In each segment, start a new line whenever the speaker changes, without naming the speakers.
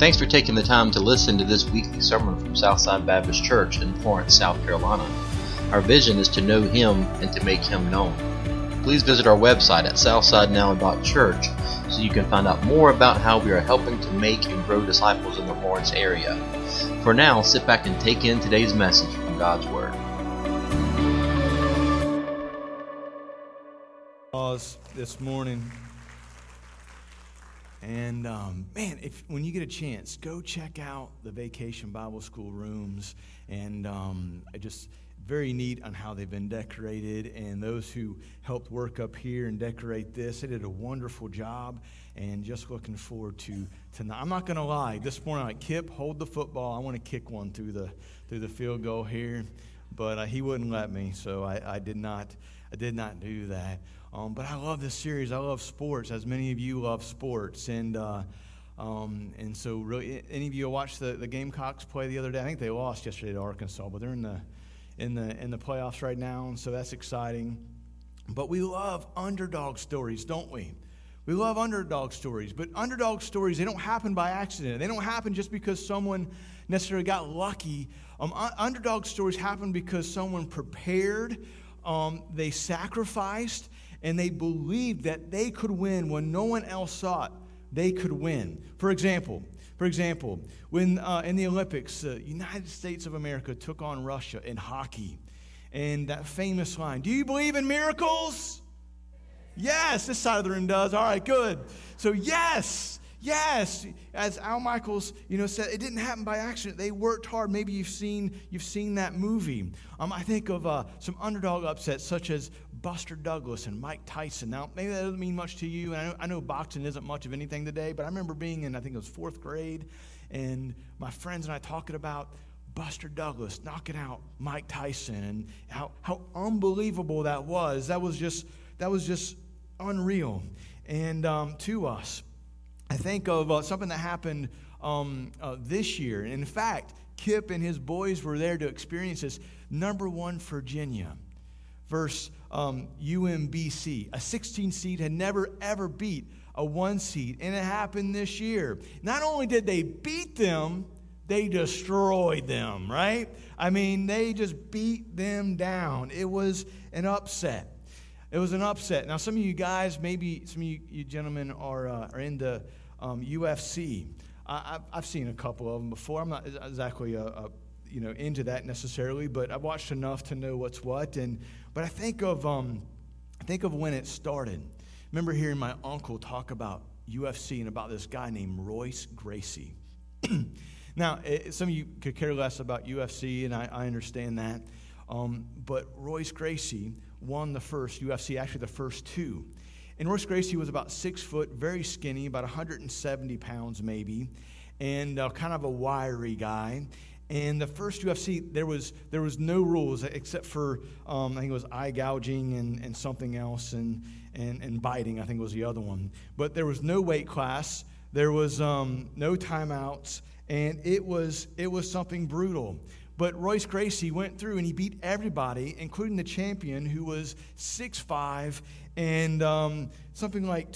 Thanks for taking the time to listen to this weekly sermon from Southside Baptist Church in Florence, South Carolina. Our vision is to know Him and to make Him known. Please visit our website at southsidenow.church so you can find out more about how we are helping to make and grow disciples in the Florence area. For now, sit back and take in today's message from God's Word.
Pause this morning. And man, when you get a chance, go check out the Vacation Bible School rooms. And just very neat on how they've been decorated. And those who helped work up here and decorate this, they did a wonderful job. And just looking forward to tonight. I'm not going to lie. This morning, like, Kip, hold the football. I want to kick one through the field goal here, but he wouldn't let me, so I did not do that. But I love this series. I love sports, as many of you love sports. And so really, any of you watched the Gamecocks play the other day? I think they lost yesterday to Arkansas, but they're in the playoffs right now, and so that's exciting. But we love underdog stories, don't we? We love underdog stories. But underdog stories, they don't happen by accident. They don't happen just because someone necessarily got lucky. Underdog stories happen because someone prepared, they sacrificed, and they believed that they could win when no one else thought they could win. For example, when in the Olympics, the United States of America took on Russia in hockey, and that famous line, "Do you believe in miracles?" Yes, this side of the room does. All right, good. So yes, as Al Michaels, said, it didn't happen by accident. They worked hard. Maybe you've seen that movie. I think of some underdog upsets such as Buster Douglas and Mike Tyson. Now, maybe that doesn't mean much to you, and I know boxing isn't much of anything today, but I remember being in, I think it was 4th grade, and my friends and I talking about Buster Douglas knocking out Mike Tyson and how unbelievable that was. That was just unreal. And to us, I think of something that happened this year. And in fact, Kip and his boys were there to experience this. Number 1 Virginia versus UMBC. A 16 seed had never, ever beat a 1 seed. And it happened this year. Not only did they beat them, they destroyed them, right? I mean, they just beat them down. It was an upset. It was an upset. Now, some of you guys, maybe some of you gentlemen are into UFC. I've seen a couple of them before. I'm not exactly into that necessarily, but I've watched enough to know what's what. But I think of when it started. Remember hearing my uncle talk about UFC and about this guy named Royce Gracie. Now, some of you could care less about UFC, and I understand that. But Royce Gracie won the first UFC, actually the first 2. And Royce Gracie was about 6 foot, very skinny, about 170 pounds maybe, and kind of a wiry guy. And the first UFC, there was no rules except for, I think it was eye gouging and something else, and biting, I think was the other one. But there was no weight class, there was no timeouts, and it was something brutal. But Royce Gracie went through and he beat everybody, including the champion, who was 6'5", and something like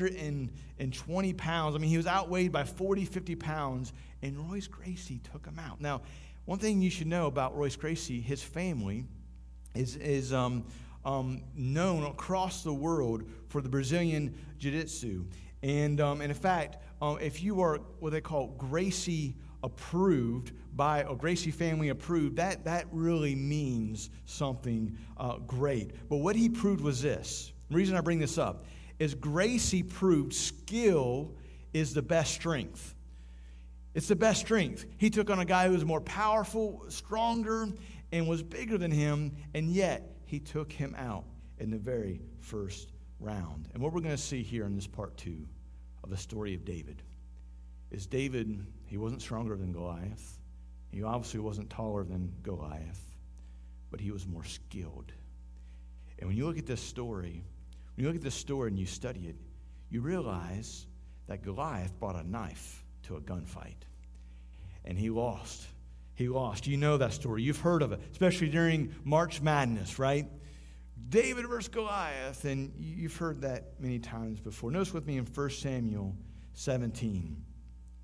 220 pounds. I mean, he was outweighed by 40, 50 pounds, and Royce Gracie took him out. Now, one thing you should know about Royce Gracie, his family is known across the world for the Brazilian Jiu-Jitsu. And in fact, if you are what they call Gracie approved, by a Gracie family approved, that really means something great. But what he proved was this. The reason I bring this up is Gracie proved skill is the best strength. It's the best strength. He took on a guy who was more powerful, stronger, and was bigger than him, and yet he took him out in the very first round. And what we're going to see here in this part 2 of the story of David is David, he wasn't stronger than Goliath. He obviously wasn't taller than Goliath, but he was more skilled. And when you look at this story, and you study it, you realize that Goliath brought a knife to a gunfight. And he lost. You know that story. You've heard of it, especially during March Madness, right? David versus Goliath, and you've heard that many times before. Notice with me in 1 Samuel 17.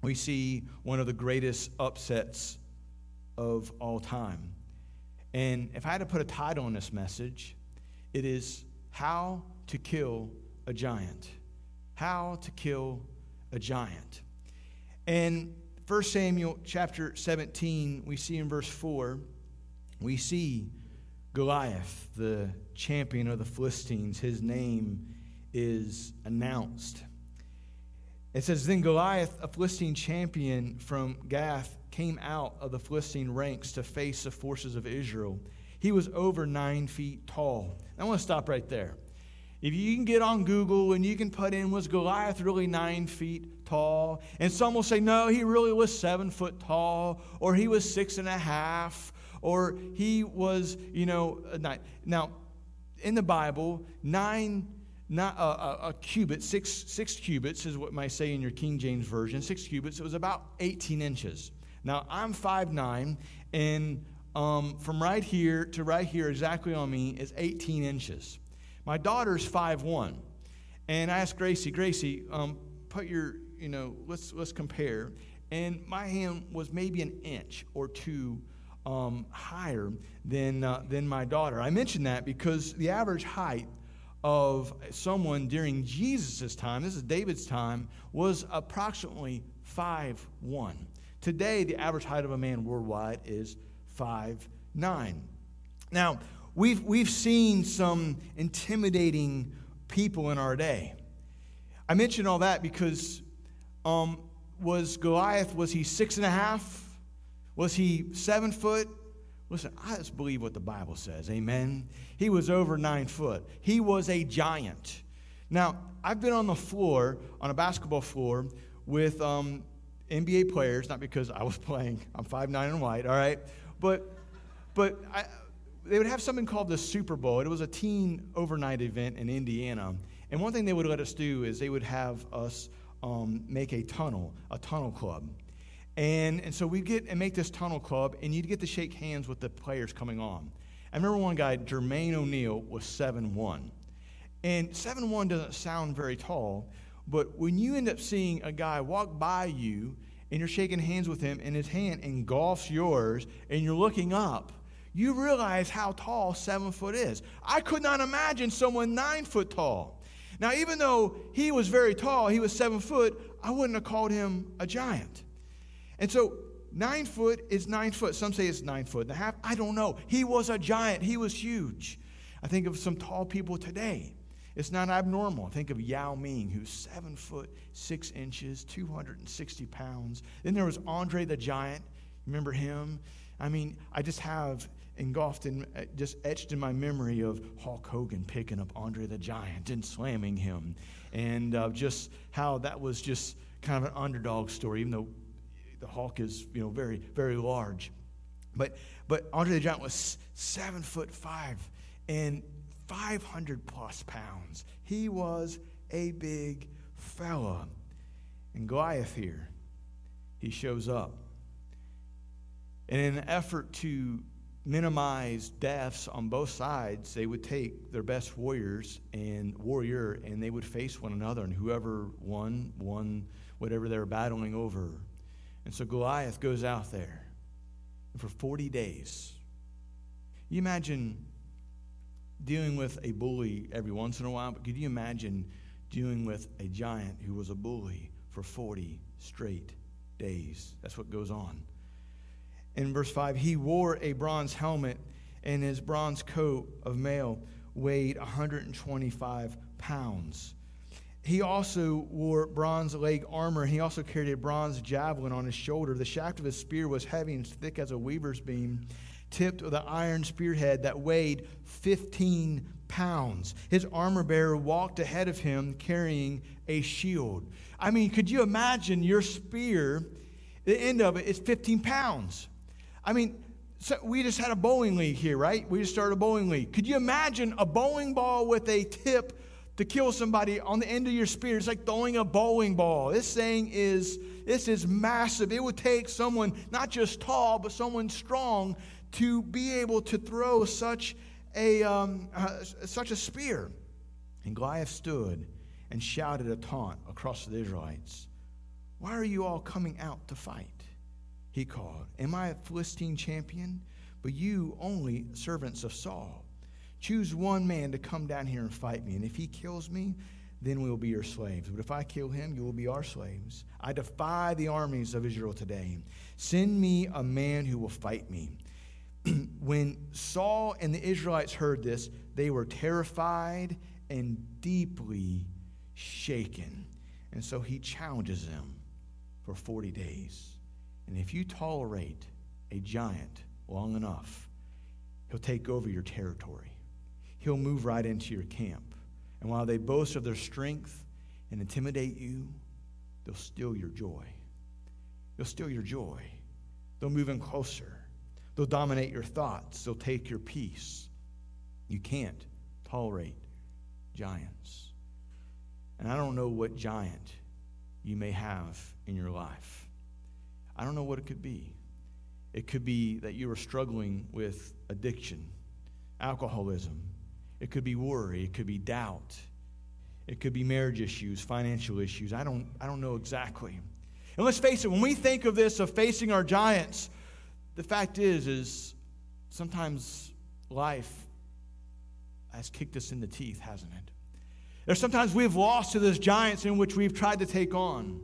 we see one of the greatest upsets of all time. And if I had to put a title on this message, it is How to Kill a Giant. How to Kill a Giant. And 1 Samuel chapter 17, we see in verse 4, we see Goliath, the champion of the Philistines. His name is announced. It says, Then Goliath, a Philistine champion from Gath, came out of the Philistine ranks to face the forces of Israel. He was over 9 feet tall. I want to stop right there. If you can get on Google and you can put in, was Goliath really 9 feet tall? And some will say, no, he really was 7 foot tall, or he was 6.5, or he was, 9. Now, in the Bible, a cubit, six cubits is what it might say in your King James Version. 6 cubits, it was about 18 inches. Now, I'm 5'9", and from right here to right here, exactly on me, is 18 inches. My daughter's 5'1", and I asked Gracie, put your, let's compare. And my hand was maybe an inch or two higher than my daughter. I mention that because the average height of someone during Jesus' time, this is David's time, was approximately 5'1". Today, the average height of a man worldwide is 5'9". Now, we've seen some intimidating people in our day. I mention all that because was Goliath, was he 6.5? Was he 7 foot? Listen, I just believe what the Bible says, amen? He was over 9 foot. He was a giant. Now, I've been on the floor, on a basketball floor, with NBA players, not because I was playing, I'm 5'9" and white, all right? But they would have something called the Super Bowl. It was a teen overnight event in Indiana. And one thing they would let us do is they would have us make a tunnel club. And so we'd get and make this tunnel club, and you'd get to shake hands with the players coming on. I remember one guy, Jermaine O'Neal, was 7'1". And 7'1" doesn't sound very tall, but when you end up seeing a guy walk by you, and you're shaking hands with him, and his hand engulfs yours, and you're looking up, you realize how tall 7 foot is. I could not imagine someone 9 foot tall. Now, even though he was very tall, he was 7 foot, I wouldn't have called him a giant. And so 9 foot is 9 foot. Some say it's 9.5 feet. I don't know. He was a giant. He was huge. I think of some tall people today. It's not abnormal. Think of Yao Ming, who's 7 foot 6 inches, 260 pounds. Then there was Andre the Giant. Remember him? I mean, I just have engulfed and just etched in my memory of Hulk Hogan picking up Andre the Giant and slamming him, and just how that was just kind of an underdog story, even though the Hulk is, very, very large. But Andre the Giant was 7'5" and 500 plus pounds. He was a big fella. And Goliath here, he shows up. And in an effort to minimize deaths on both sides, they would take their best warrior, and they would face one another, and whoever won whatever they were battling over. And so Goliath goes out there, and for 40 days, you imagine dealing with a bully every once in a while, but could you imagine dealing with a giant who was a bully for 40 straight days? That's what goes on. In verse 5, he wore a bronze helmet, and his bronze coat of mail weighed 125 pounds. He also wore bronze leg armor. He also carried a bronze javelin on his shoulder. The shaft of his spear was heavy and thick as a weaver's beam, tipped with an iron spearhead that weighed 15 pounds. His armor bearer walked ahead of him carrying a shield. I mean, could you imagine your spear, the end of it is 15 pounds? I mean, so we just had a bowling league here, right? We just started a bowling league. Could you imagine a bowling ball with a tip to kill somebody on the end of your spear? It's like throwing a bowling ball. This is massive. It would take someone not just tall, but someone strong to be able to throw such a spear. And Goliath stood and shouted a taunt across the Israelites. Why are you all coming out to fight? He called. Am I a Philistine champion? But you only servants of Saul. Choose one man to come down here and fight me. And if he kills me, then we will be your slaves. But if I kill him, you will be our slaves. I defy the armies of Israel today. Send me a man who will fight me. When Saul and the Israelites heard this, they were terrified and deeply shaken. And so he challenges them for 40 days. And if you tolerate a giant long enough, he'll take over your territory. He'll move right into your camp. And while they boast of their strength and intimidate you, they'll steal your joy. They'll steal your joy. They'll move in closer. They'll dominate your thoughts. They'll take your peace. You can't tolerate giants. And I don't know what giant you may have in your life. I don't know what it could be. It could be that you are struggling with addiction, alcoholism. It could be worry. It could be doubt. It could be marriage issues, financial issues. I don't know exactly. And let's face it, when we think of this, of facing our giants, the fact is sometimes life has kicked us in the teeth, hasn't it? There's sometimes we've lost to those giants in which we've tried to take on.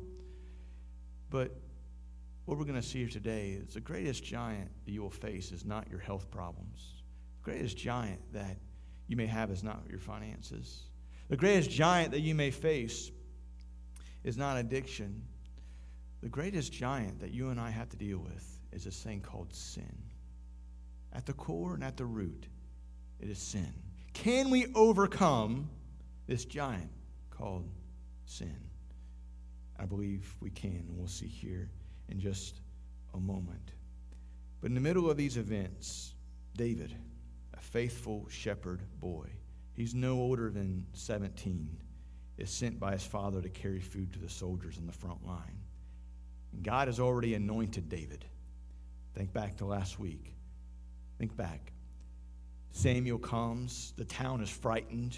But what we're going to see here today is the greatest giant that you will face is not your health problems. The greatest giant that you may have is not your finances. The greatest giant that you may face is not addiction. The greatest giant that you and I have to deal with is this thing called sin. At the core and at the root, it is sin. Can we overcome this giant called sin? I believe we can, and we'll see here in just a moment. But in the middle of these events, David, a faithful shepherd boy, he's no older than 17, is sent by his father to carry food to the soldiers in the front line. And God has already anointed David. Think back to last week. Think back. Samuel comes. The town is frightened.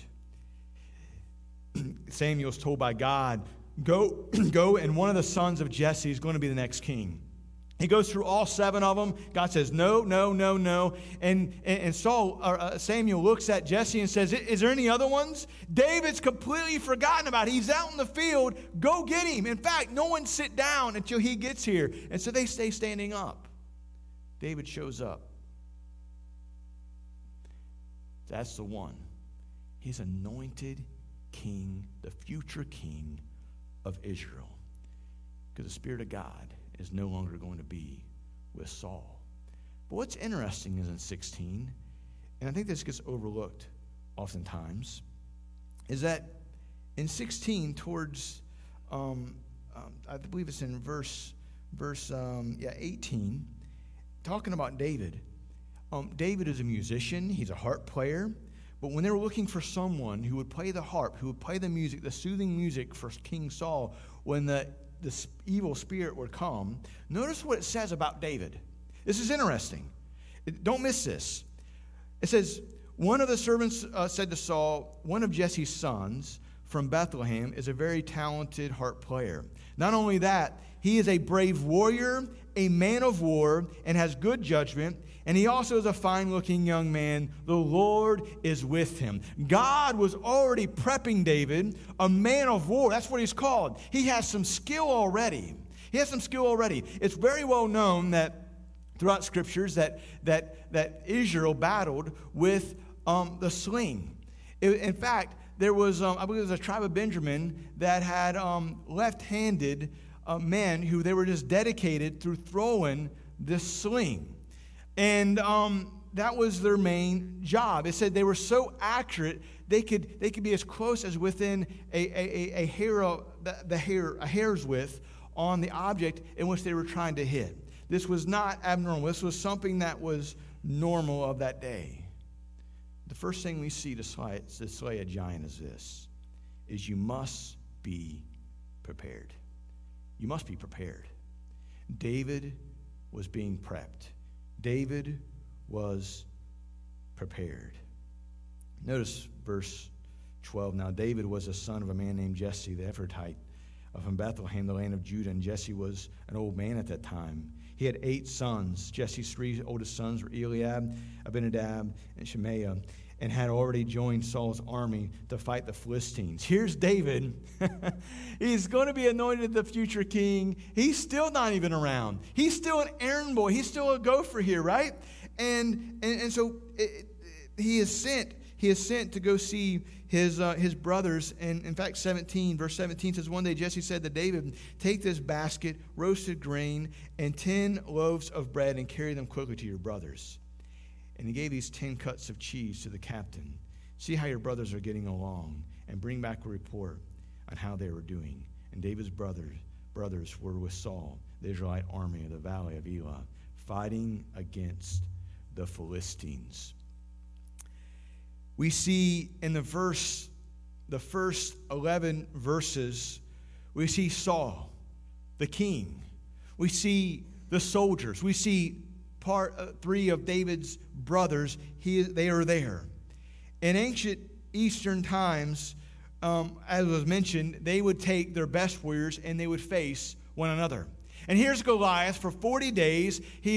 Samuel's told by God, go, and one of the sons of Jesse is going to be the next king. He goes through all 7 of them. God says, no, no, no, no. And Samuel looks at Jesse and says, is there any other ones? David's completely forgotten about it. He's out in the field. Go get him. In fact, no one sit down until he gets here. And so they stay standing up. David shows up. That's the one. He's anointed king, the future king of Israel. Because the Spirit of God is no longer going to be with Saul. But what's interesting is in 16, and I think this gets overlooked oftentimes, is that in 16 towards, I believe it's in verse 18, talking about David. David is a musician. He's a harp player. But when they were looking for someone who would play the harp, who would play the music, the soothing music for King Saul, when the evil spirit would come, notice what it says about David. This is interesting. Don't miss this. It says, one of the servants said to Saul, one of Jesse's sons from Bethlehem is a very talented harp player. Not only that, he is a brave warrior, a man of war, and has good judgment. And he also is a fine-looking young man. The Lord is with him. God was already prepping David, a man of war. That's what he's called. He has some skill already. It's very well known that throughout scriptures that Israel battled with the sling. In fact, there was, I believe it was a tribe of Benjamin that had left-handed men who they were just dedicated through throwing this sling. And that was their main job. It said they were so accurate they could be as close as within a hair's width on the object in which they were trying to hit. This was not abnormal. This was something that was normal of that day. The first thing we see to slay a giant is you must be prepared. You must be prepared. David was being prepped. David was prepared. Notice verse 12. Now David was a son of a man named Jesse the Ephrathite from Bethlehem, the land of Judah, and Jesse was an old man at that time. He had 8 sons. Jesse's 3 oldest sons were Eliab, Abinadab, and Shemaiah, and had already joined Saul's army to fight the Philistines. Here's David. He's going to be anointed the future king. He's still not even around. He's still an errand boy. He's still a gopher here, right? And so he is sent. He is sent to go see his brothers. And in fact, verse 17 says, one day Jesse said to David, take this basket, roasted grain, and 10 loaves of bread, and carry them quickly to your brothers. And he gave these 10 cuts of cheese to the captain. See how your brothers are getting along, and bring back a report on how they were doing. And David's brothers were with Saul, the Israelite army of the valley of Elah, fighting against the Philistines. We see in the first 11 verses, we see Saul, the king. We see the soldiers. We see part 3 of David's brothers. They are there. In ancient Eastern times, as was mentioned, they would take their best warriors and they would face one another. And here's Goliath for 40 days. He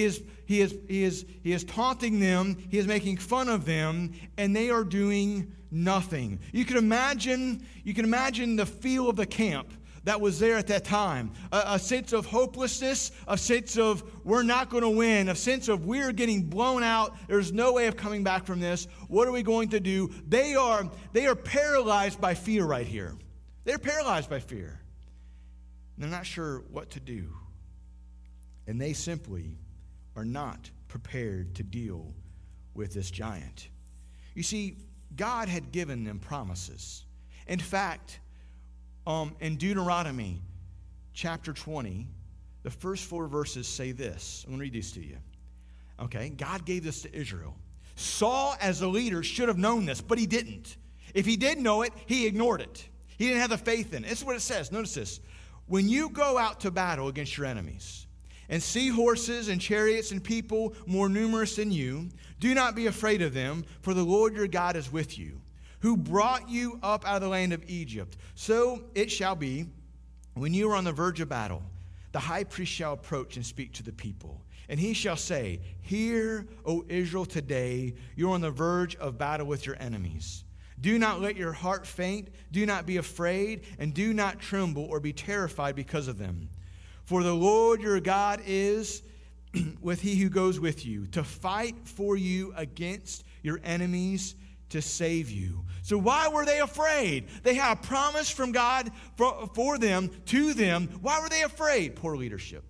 is taunting them. He is making fun of them, and they are doing nothing. You can imagine the feel of the camp that was there at that time. A sense of hopelessness, a sense of we're not going to win, a sense of we're getting blown out. There's no way of coming back from this. What are we going to do? They are paralyzed by fear right here. They're paralyzed by fear. They're not sure what to do. And they simply are not prepared to deal with this giant. You see, God had given them promises. In fact, in Deuteronomy chapter 20, the first 4 verses say this. I'm going to read these to you. Okay, God gave this to Israel. Saul, as a leader, should have known this, but he didn't. If he did know it, he ignored it. He didn't have the faith in it. This is what it says. Notice this. When you go out to battle against your enemies, and see horses and chariots and people more numerous than you, do not be afraid of them, for the Lord your God is with you, who brought you up out of the land of Egypt. So it shall be, when you are on the verge of battle, the high priest shall approach and speak to the people. And he shall say, hear, O Israel, today you are on the verge of battle with your enemies. Do not let your heart faint, do not be afraid, and do not tremble or be terrified because of them. For the Lord your God is with he who goes with you, to fight for you against your enemies, to save you. So why were they afraid? They had a promise from God for them, to them. Why were they afraid? Poor leadership.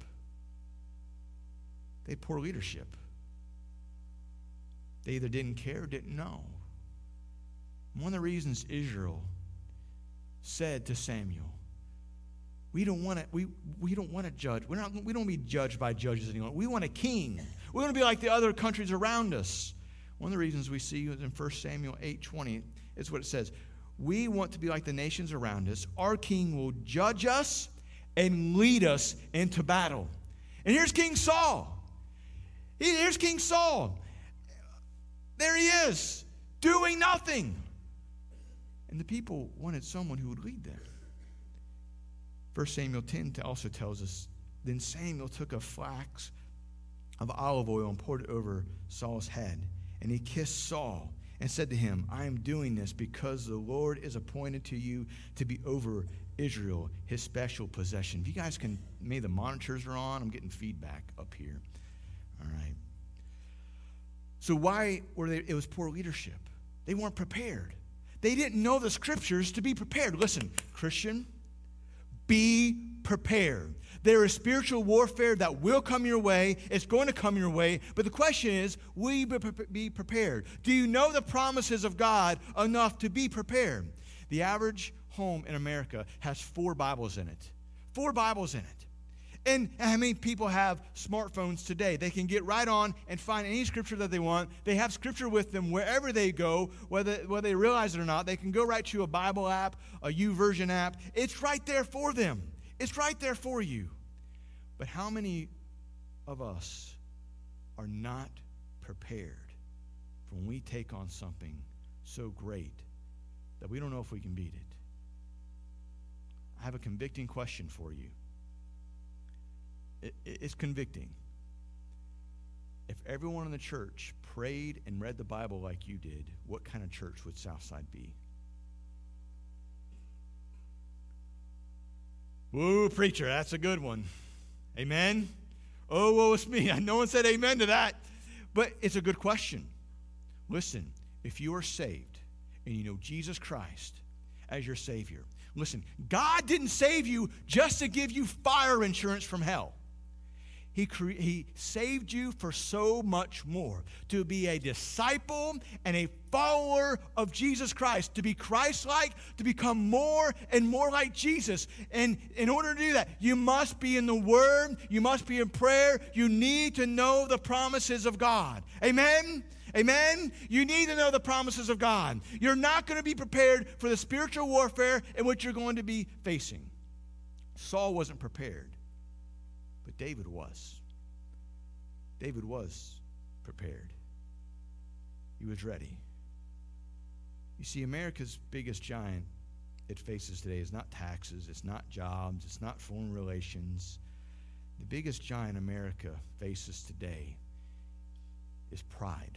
They had poor leadership. They either didn't care or didn't know. One of the reasons Israel said to Samuel, we don't want to judge. We don't want to be judged by judges anymore. We want a king. We want to be like the other countries around us. One of the reasons we see is in 1 Samuel 8:20. It's what it says. We want to be like the nations around us. Our king will judge us and lead us into battle. And here's King Saul. Here's King Saul. There he is, doing nothing. And the people wanted someone who would lead them. 1 Samuel 10 also tells us, then Samuel took a flask of olive oil and poured it over Saul's head. And he kissed Saul and said to him, I am doing this because the Lord is appointed to you to be over Israel, his special possession. If you guys can, maybe the monitors are on. I'm getting feedback up here. All right. So why were they? It was poor leadership. They weren't prepared. They didn't know the scriptures to be prepared. Listen, Christian, be prepared. There is spiritual warfare that will come your way. It's going to come your way. But the question is, will you be prepared? Do you know the promises of God enough to be prepared? The average home in America has 4 Bibles in it. 4 Bibles in it. And how many people have smartphones today? They can get right on and find any scripture that they want. They have scripture with them wherever they go, whether they realize it or not. They can go right to a Bible app, a YouVersion app. It's right there for them. It's right there for you. But how many of us are not prepared for when we take on something so great that we don't know if we can beat it? I have a convicting question for you. It's convicting. If everyone in the church prayed and read the Bible like you did, what kind of church would Southside be? Woo, preacher, that's a good one. Amen? Oh, woe is me. No one said amen to that. But it's a good question. Listen, if you are saved and you know Jesus Christ as your Savior, listen, God didn't save you just to give you fire insurance from hell. He saved you for so much more, to be a disciple and a follower of Jesus Christ, to be Christ-like, to become more and more like Jesus. And in order to do that, you must be in the Word, you must be in prayer, you need to know the promises of God. Amen? Amen? You need to know the promises of God. You're not going to be prepared for the spiritual warfare in which you're going to be facing. Saul wasn't prepared. But David was. David was prepared. He was ready. You see, America's biggest giant it faces today is not taxes, it's not jobs, it's not foreign relations. The biggest giant America faces today is pride.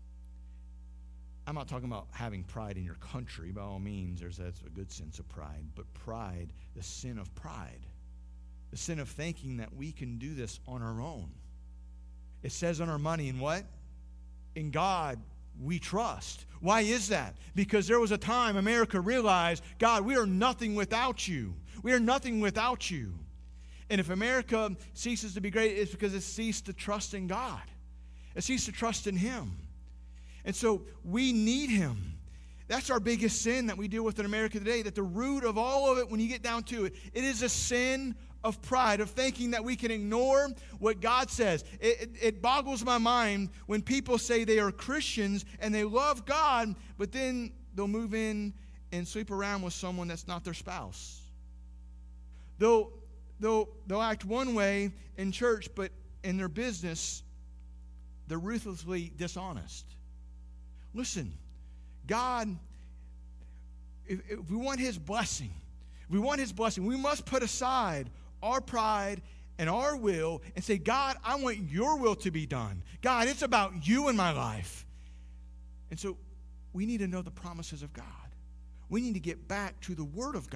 I'm not talking about having pride in your country. By all means, that's a good sense of pride. But pride, the sin of pride, the sin of thinking that we can do this on our own. It says on our money, in what? In God we trust. Why is that? Because there was a time America realized, God, we are nothing without you. We are nothing without you. And if America ceases to be great, it's because it ceased to trust in God. It ceased to trust in Him. And so we need Him. That's our biggest sin that we deal with in America today, that the root of all of it, when you get down to it, it is a sin of pride, of thinking that we can ignore what God says. It boggles my mind when people say they are Christians and they love God, but then they'll move in and sleep around with someone that's not their spouse. They'll act one way in church, but in their business, they're ruthlessly dishonest. Listen, God, if we want His blessing, we must put aside our pride and our will and say, God, I want your will to be done. God, it's about you in my life. And so we need to know the promises of God. We need to get back to the Word of God.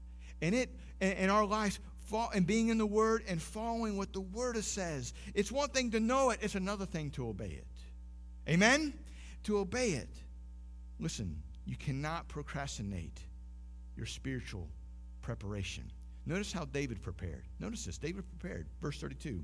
And our lives and being in the Word and following what the Word says. It's one thing to know it, it's another thing to obey it. Amen? To obey it. Listen, you cannot procrastinate your spiritual preparation. Notice how David prepared. Notice this. David prepared. Verse 32.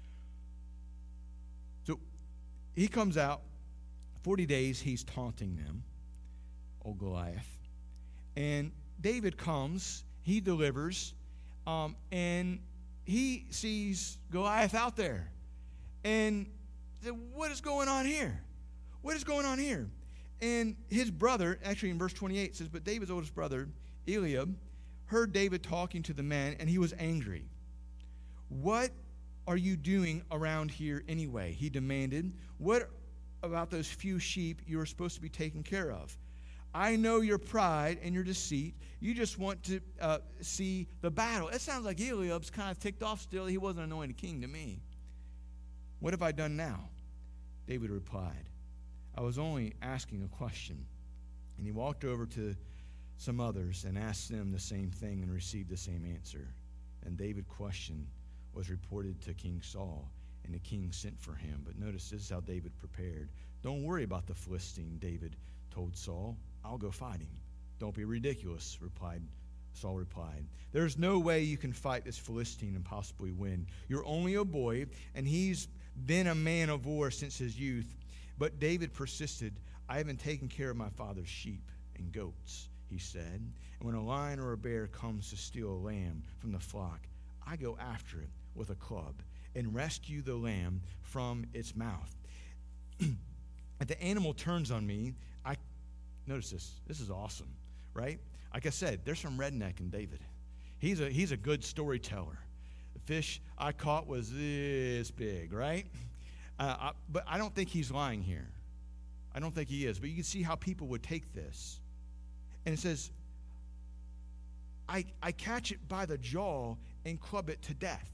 So he comes out. 40 days he's taunting them, old Goliath. And David comes. He delivers. And he sees Goliath out there. And he said, what is going on here? What is going on here? And his brother, actually in verse 28, says, but David's oldest brother, Eliab, heard David talking to the men, and he was angry. What are you doing around here anyway? He demanded. What about those few sheep you were supposed to be taking care of? I know your pride and your deceit. You just want to see the battle. It sounds like Eliab's kind of ticked off still. He wasn't anointed king to me. What have I done now? David replied, I was only asking a question. And he walked over to some others and asked them the same thing and received the same answer. And David's question was reported to King Saul, and the king sent for him. But notice this is how David prepared. Don't worry about the Philistine, David told Saul. I'll go fight him. Don't be ridiculous, Saul replied. There's no way you can fight this Philistine and possibly win. You're only a boy, and he's been a man of war since his youth. But David persisted. I haven't taken care of my father's sheep and goats, he said. And when a lion or a bear comes to steal a lamb from the flock, I go after it with a club and rescue the lamb from its mouth. If the animal turns on me, notice this. This is awesome, right? Like I said, there's some redneck in David. He's a good storyteller. The fish I caught was this big, right? But I don't think he's lying here. I don't think he is. But you can see how people would take this. And it says, I catch it by the jaw and club it to death.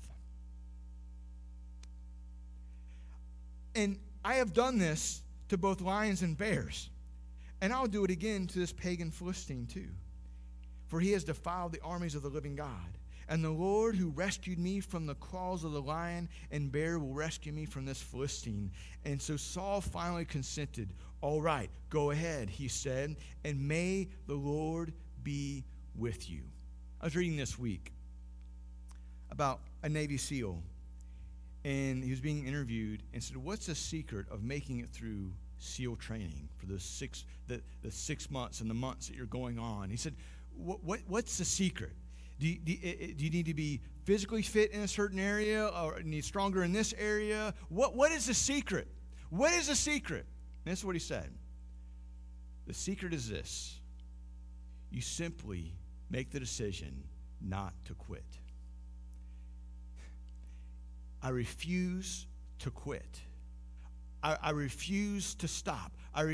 And I have done this to both lions and bears. And I'll do it again to this pagan Philistine too. For he has defiled the armies of the living God. And the Lord who rescued me from the claws of the lion and bear will rescue me from this Philistine. And so Saul finally consented. All right, go ahead, he said, and may the Lord be with you. I was reading this week about a Navy SEAL, and he was being interviewed and said, what's the secret of making it through SEAL training for the 6 months and the months that you're going on? He said, what's the secret? Do you need to be physically fit in a certain area, or need stronger in this area? What is the secret? What is the secret? And this is what he said. The secret is this. You simply make the decision not to quit. I refuse to quit. I refuse to stop. I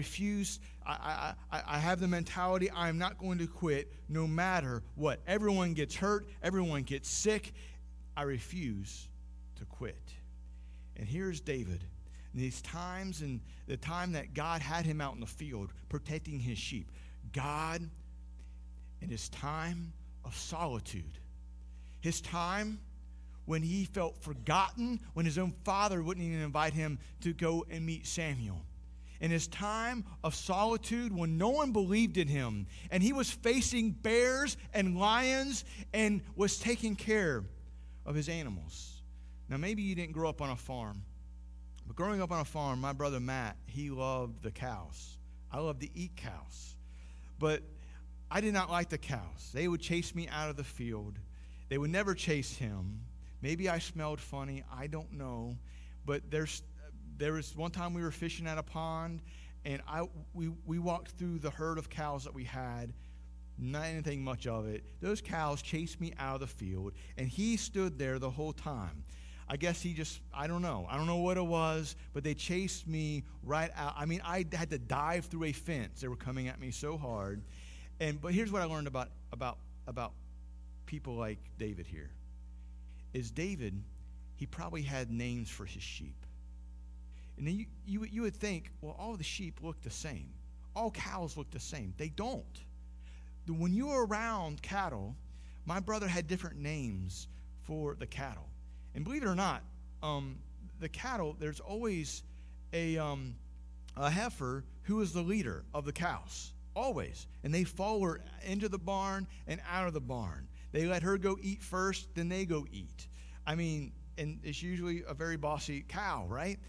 have the mentality I'm not going to quit no matter what. Everyone gets hurt. Everyone gets sick. I refuse to quit. And here's David. In these times, and the time that God had him out in the field protecting his sheep, God, in his time of solitude, his time when he felt forgotten, when his own father wouldn't even invite him to go and meet Samuel. In his time of solitude, when no one believed in him, and he was facing bears and lions and was taking care of his animals. Now, maybe you didn't grow up on a farm, but growing up on a farm, my brother Matt, he loved the cows. I loved to eat cows. But I did not like the cows. They would chase me out of the field. They would never chase him. Maybe I smelled funny. I don't know. But there was one time we were fishing at a pond, and we walked through the herd of cows that we had. Not anything much of it. Those cows chased me out of the field, and he stood there the whole time. I guess I don't know. I don't know what it was, but they chased me right out. I mean, I had to dive through a fence. They were coming at me so hard. But here's what I learned about people like David here. Is David, he probably had names for his sheep. And then you would think, well, all the sheep look the same. All cows look the same. They don't. When you are around cattle, my brother had different names for the cattle. And believe it or not, the cattle, there's always a heifer who is the leader of the cows. Always. And they follow her into the barn and out of the barn. They let her go eat first, then they go eat. I mean, and it's usually a very bossy cow, right?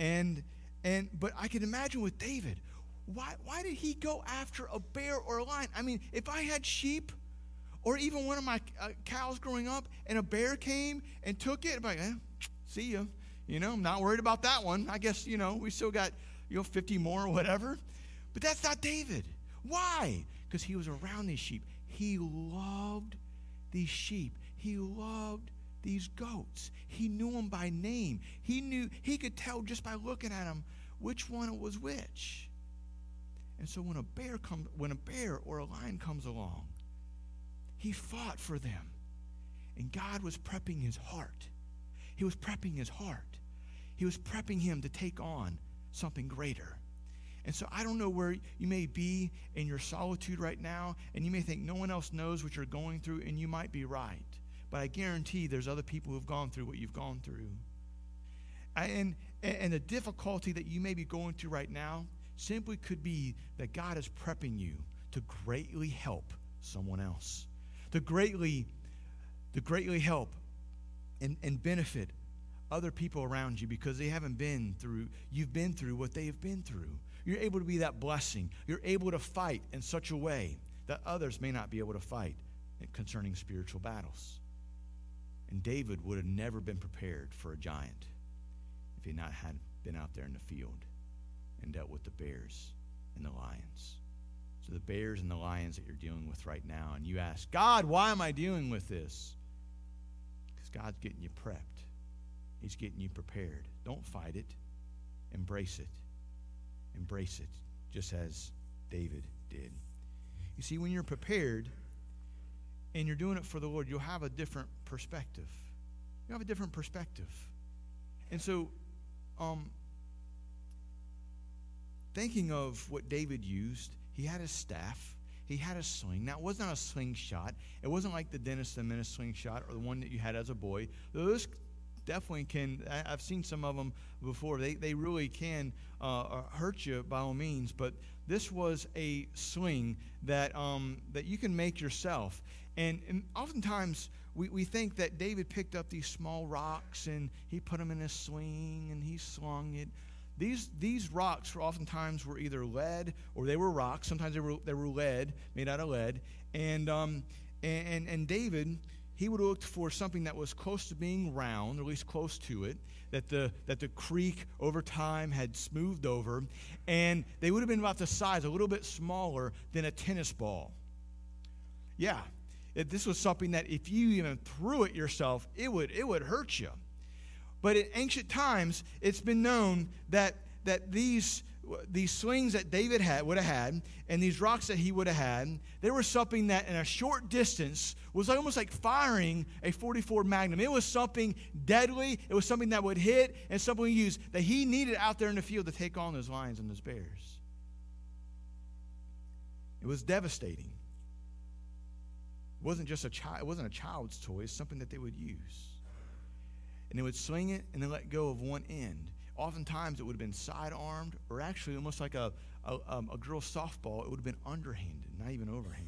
But I can imagine with David, why did he go after a bear or a lion? I mean, if I had sheep or even one of my cows growing up and a bear came and took it, I'm like, see ya. I'm not worried about that one. I guess, we still got, 50 more or whatever. But that's not David. Why? Because he was around these sheep. He loved these sheep. He loved these goats. He knew them by name. He could tell just by looking at them which one was which. And so when a bear or a lion comes along, he fought for them. And God was prepping his heart. He was prepping his heart. He was prepping him to take on something greater. And so I don't know where you may be in your solitude right now, and you may think no one else knows what you're going through, and you might be right. But I guarantee there's other people who have gone through what you've gone through. And the difficulty that you may be going through right now simply could be that God is prepping you to greatly help someone else, to greatly help and benefit other people around you because you've been through what they have been through. You're able to be that blessing. You're able to fight in such a way that others may not be able to fight concerning spiritual battles. And David would have never been prepared for a giant if he had not been out there in the field and dealt with the bears and the lions. So the bears and the lions that you're dealing with right now, and you ask, God, why am I dealing with this? Because God's getting you prepped. He's getting you prepared. Don't fight it. Embrace it. Embrace it, just as David did. You see, when you're prepared and you're doing it for the Lord, you'll have a different perspective. You'll have a different perspective. And so, thinking of what David used, he had his staff, he had a sling. Now, it wasn't a slingshot. It wasn't like the Dennis the Menace slingshot or the one that you had as a boy. Those definitely can, I've seen some of them before. They really can hurt you by all means, but this was a sling that you can make yourself. And oftentimes we think that David picked up these small rocks and he put them in a sling and he slung it. These rocks oftentimes were either lead or they were rocks. Sometimes they were lead, made out of lead. And David, he would have looked for something that was close to being round, or at least close to it, that the creek over time had smoothed over, and they would have been about the size, a little bit smaller than a tennis ball. Yeah, this was something that if you even threw it yourself, it would hurt you. But in ancient times, it's been known that these slings that David would have had, and these rocks that he would have had, they were something that in a short distance was almost like firing a .44 Magnum. It was something deadly. It was something that would hit, and something used that he needed out there in the field to take on those lions and those bears. It was devastating. It wasn't just it wasn't a child's toy. It's something that they would use. And they would sling it and then let go of one end. Oftentimes, it would have been side-armed, or actually almost like a girl's softball. It would have been underhanded, not even overhanded.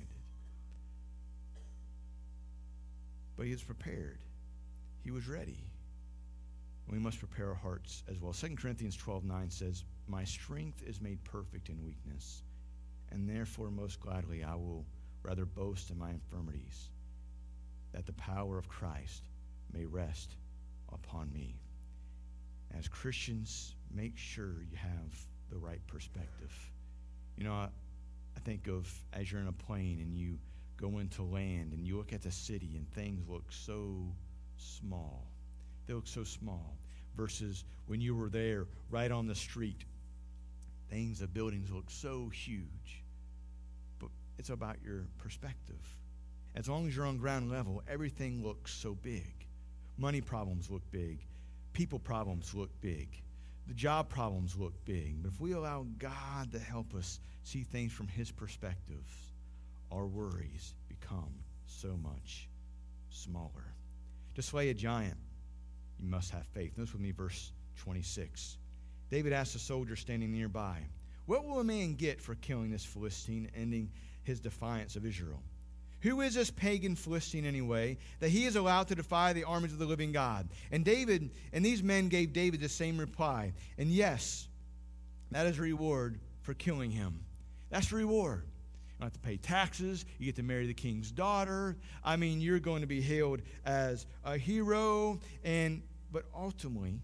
But he was prepared. He was ready. We must prepare our hearts as well. 2 Corinthians 12:9 says, "My strength is made perfect in weakness, and therefore most gladly I will rather boast in my infirmities, that the power of Christ may rest upon me." As Christians, make sure you have the right perspective. You know, I think of as you're in a plane and you go into land and you look at the city and things look so small. They look so small versus when you were there right on the street. The buildings look so huge. But it's about your perspective. As long as you're on ground level, everything looks so big. Money problems look big. People problems look big. The job problems look big. But if we allow God to help us see things from his perspective, our worries become so much smaller. To slay a giant, you must have faith. Notice with me verse 26. David asked a soldier standing nearby, "What will a man get for killing this Philistine, ending his defiance of Israel? Who is this pagan Philistine anyway, that he is allowed to defy the armies of the living God?" And these men gave David the same reply. And yes, that is a reward for killing him. That's the reward. You don't have to pay taxes. You get to marry the king's daughter. I mean, you're going to be hailed as a hero. But ultimately,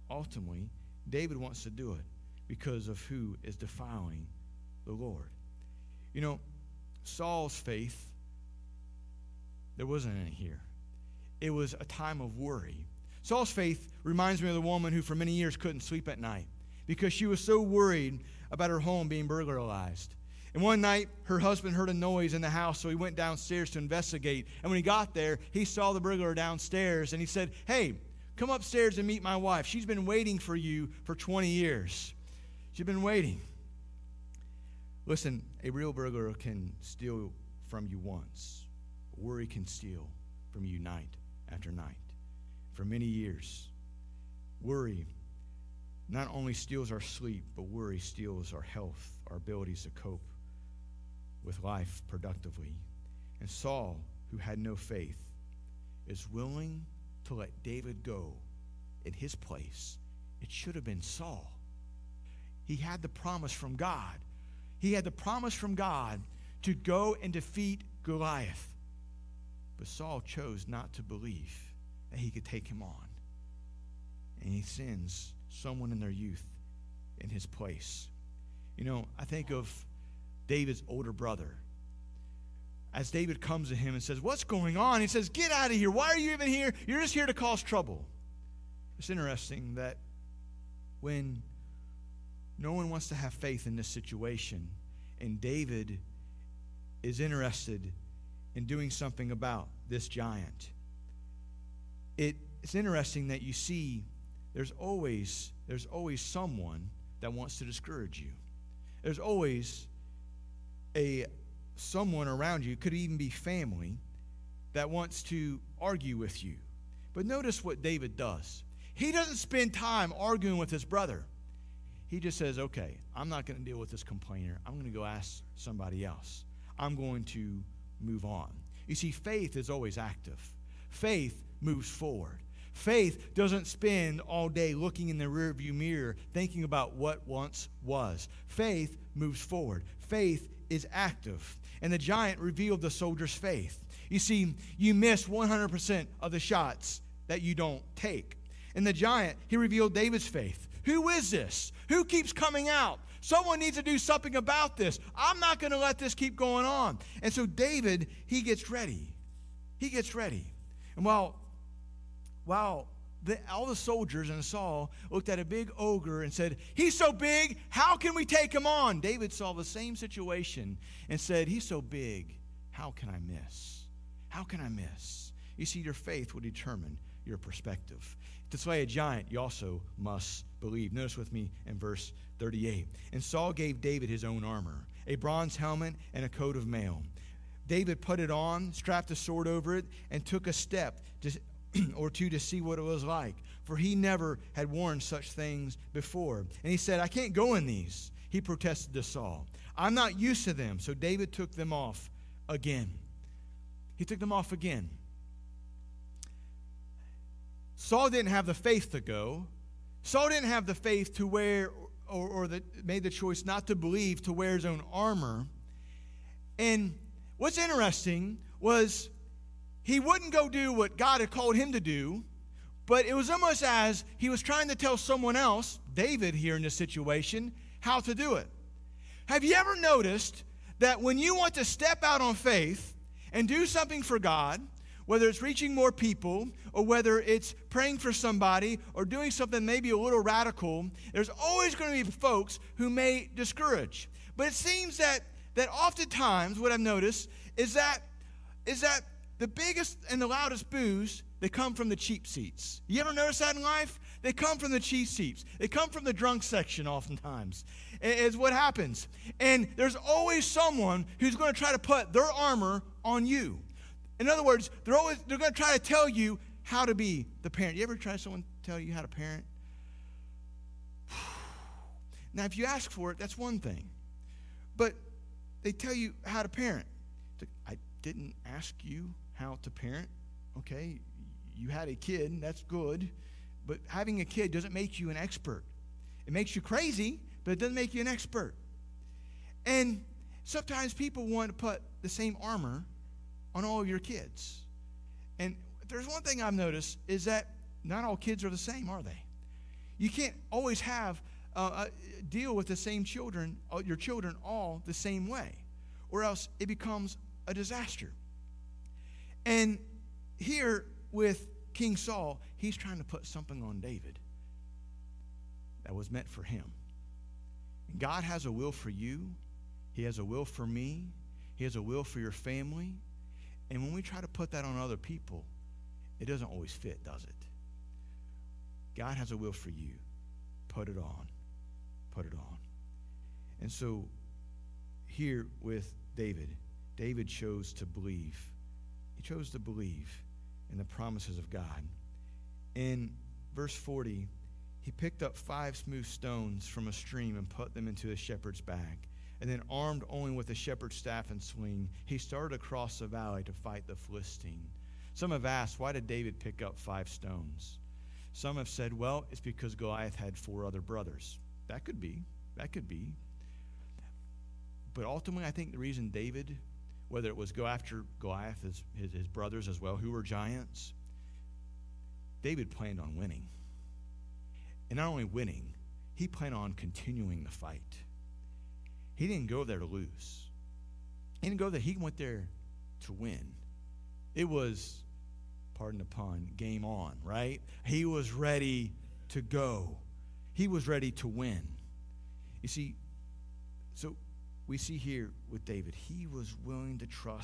David wants to do it because of who is defiling the Lord. You know, Saul's faith, there wasn't any here. It was a time of worry. Saul's faith reminds me of the woman who for many years couldn't sleep at night because she was so worried about her home being burglarized. And one night, her husband heard a noise in the house, so he went downstairs to investigate. And when he got there, he saw the burglar downstairs, and he said, "Hey, come upstairs and meet my wife. She's been waiting for you for 20 years. She's been waiting." Listen, a real burglar can steal from you once. Worry can steal from you night after night. For many years, worry not only steals our sleep, but worry steals our health, our abilities to cope with life productively. And Saul, who had no faith, is willing to let David go in his place. It should have been Saul. He had the promise from God. He had the promise from God to go and defeat Goliath. But Saul chose not to believe that he could take him on. And he sends someone in their youth in his place. You know, I think of David's older brother. As David comes to him and says, "What's going on?" He says, "Get out of here. Why are you even here? You're just here to cause trouble." It's interesting that when no one wants to have faith in this situation, and David is interested and doing something about this giant. It's interesting that you see there's always someone that wants to discourage you. There's always someone around you, could even be family, that wants to argue with you. But notice what David does. He doesn't spend time arguing with his brother. He just says, okay, I'm not going to deal with this complainer. I'm going to go ask somebody else. I'm going to move on. You see, faith is always active. Faith moves forward. Faith doesn't spend all day looking in the rearview mirror thinking about what once was. Faith moves forward. Faith is active. And the giant revealed the soldier's faith. You see, you miss 100% of the shots that you don't take. And the giant, he revealed David's faith. Who is this? Who keeps coming out? Someone needs to do something about this. I'm not going to let this keep going on. And so David, he gets ready. He gets ready. And while all the soldiers and Saul looked at a big ogre and said, he's so big, how can we take him on? David saw the same situation and said, he's so big, how can I miss? How can I miss? You see, your faith will determine your perspective. To slay a giant, you also must believe. Notice with me in verse 38. And Saul gave David his own armor, a bronze helmet and a coat of mail. David put it on, strapped a sword over it, and took a step or two to see what it was like, for he never had worn such things before. And he said, I can't go in these. He protested to Saul. I'm not used to them. So David took them off again. He took them off again. Saul didn't have the faith to go. Saul didn't have the faith to wear, or made the choice not to believe, to wear his own armor. And what's interesting was he wouldn't go do what God had called him to do, but it was almost as he was trying to tell someone else, David here in this situation, how to do it. Have you ever noticed that when you want to step out on faith and do something for God, whether it's reaching more people or whether it's praying for somebody or doing something maybe a little radical, there's always going to be folks who may discourage. But it seems that oftentimes what I've noticed is that the biggest and the loudest boos, they come from the cheap seats. You ever notice that in life? They come from the cheap seats. They come from the drunk section oftentimes, is what happens. And there's always someone who's going to try to put their armor on you. In other words, they're going to try to tell you how to be the parent. You ever try someone tell you how to parent? Now, if you ask for it, that's one thing. But they tell you how to parent. I didn't ask you how to parent. Okay, you had a kid, that's good. But having a kid doesn't make you an expert. It makes you crazy, but it doesn't make you an expert. And sometimes people want to put the same armor on all of your kids. And there's one thing I've noticed is that not all kids are the same, are they? You can't always have deal with the same children, your children all the same way, or else it becomes a disaster. And here with King Saul, he's trying to put something on David that was meant for him. And God has a will for you. He has a will for me. He has a will for your family. And when we try to put that on other people, it doesn't always fit, does it? God has a will for you. Put it on. Put it on. And so here with David chose to believe. He chose to believe in the promises of God. In verse 40, he picked up 5 smooth stones from a stream and put them into a shepherd's bag. And then, armed only with a shepherd's staff and sling, he started across the valley to fight the Philistine. Some have asked, why did David pick up 5 stones? Some have said, well, it's because Goliath had 4 other brothers. That could be. That could be. But ultimately, I think the reason David, whether it was go after Goliath, his brothers as well, who were giants, David planned on winning. And not only winning, he planned on continuing the fight. He didn't go there to lose. He didn't go there. He went there to win. It was, pardon the pun, game on, right? He was ready to go. He was ready to win. You see, so we see here with David, he was willing to trust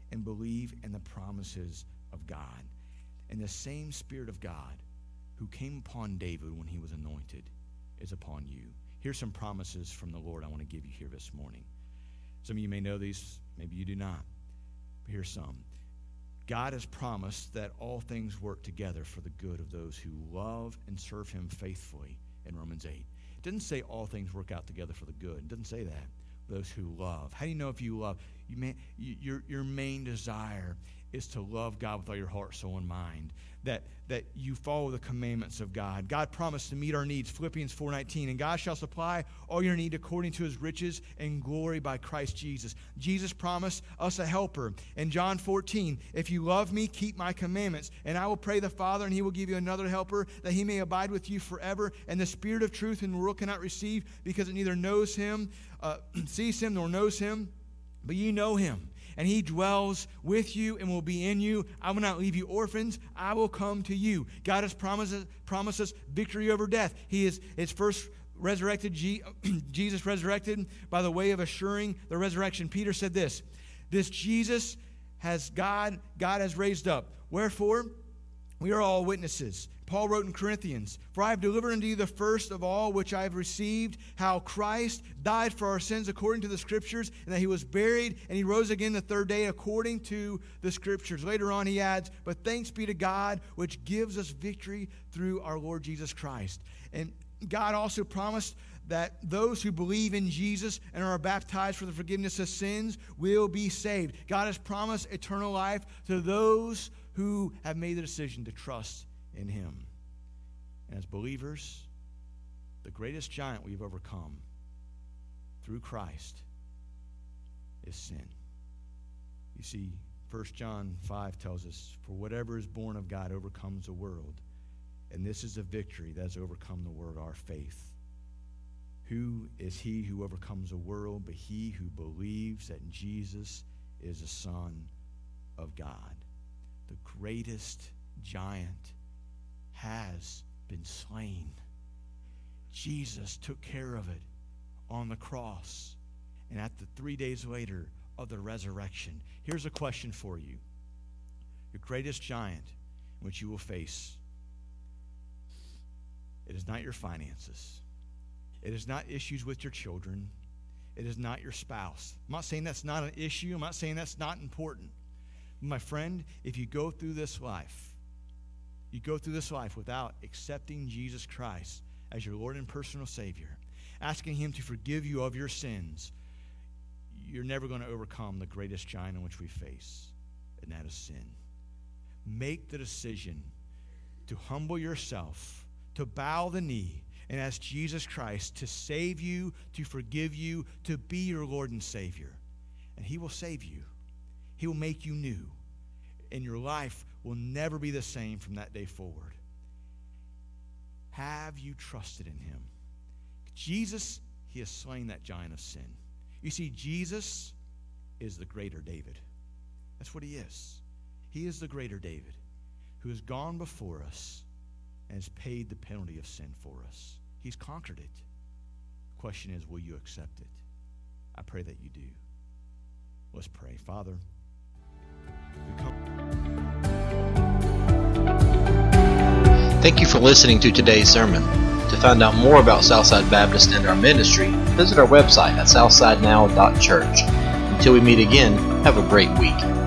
and believe in the promises of God. And the same Spirit of God who came upon David when he was anointed is upon you. Here's some promises from the Lord I want to give you here this morning. Some of you may know these, maybe you do not. But here's some. God has promised that all things work together for the good of those who love and serve him faithfully in Romans 8. It doesn't say all things work out together for the good. It doesn't say that. Those who love. How do you know if you love? Your main desire is to love God with all your heart, soul, and mind. That you follow the commandments of God. God promised to meet our needs, Philippians 4:19. And God shall supply all your need according to his riches and glory by Christ Jesus. Jesus promised us a helper. In John 14, if you love me, keep my commandments. And I will pray the Father, and he will give you another helper, that he may abide with you forever. And the Spirit of truth in the world cannot receive, because it neither knows him, sees him, nor knows him. But you know him. And he dwells with you and will be in you. I will not leave you orphans. I will come to you. God has promised us victory over death. It's first resurrected, Jesus resurrected by the way of assuring the resurrection. Peter said this Jesus has God has raised up. Wherefore, we are all witnesses. Paul wrote in Corinthians, for I have delivered unto you the first of all which I have received, how Christ died for our sins according to the Scriptures, and that he was buried, and he rose again the third day according to the Scriptures. Later on he adds, but thanks be to God, which gives us victory through our Lord Jesus Christ. And God also promised that those who believe in Jesus and are baptized for the forgiveness of sins will be saved. God has promised eternal life to those who have made the decision to trust in him. And as believers, the greatest giant we've overcome through Christ is sin. You see, 1 John 5 tells us, for whatever is born of God overcomes the world. And this is a victory that has overcome the world, our faith. Who is he who overcomes the world but he who believes that Jesus is the Son of God? The greatest giant has been slain. Jesus took care of it on the cross. And at the 3 days later of the resurrection, here's a question for you. Your greatest giant which you will face, it is not your finances. It is not issues with your children. It is not your spouse. I'm not saying that's not an issue. I'm not saying that's not important. My friend, if you go through this life without accepting Jesus Christ as your Lord and personal Savior, asking him to forgive you of your sins, you're never going to overcome the greatest giant in which we face, and that is sin. Make the decision to humble yourself, to bow the knee, and ask Jesus Christ to save you, to forgive you, to be your Lord and Savior. And he will save you. He will make you new. And your life will never be the same from that day forward. Have you trusted in him? Jesus, he has slain that giant of sin. You see, Jesus is the greater David. That's what he is. He is the greater David who has gone before us and has paid the penalty of sin for us. He's conquered it. The question is, will you accept it? I pray that you do. Let's pray. Father, we come.
Thank you for listening to today's sermon. To find out more about Southside Baptist and our ministry, visit our website at southsidenow.church. Until we meet again, have a great week.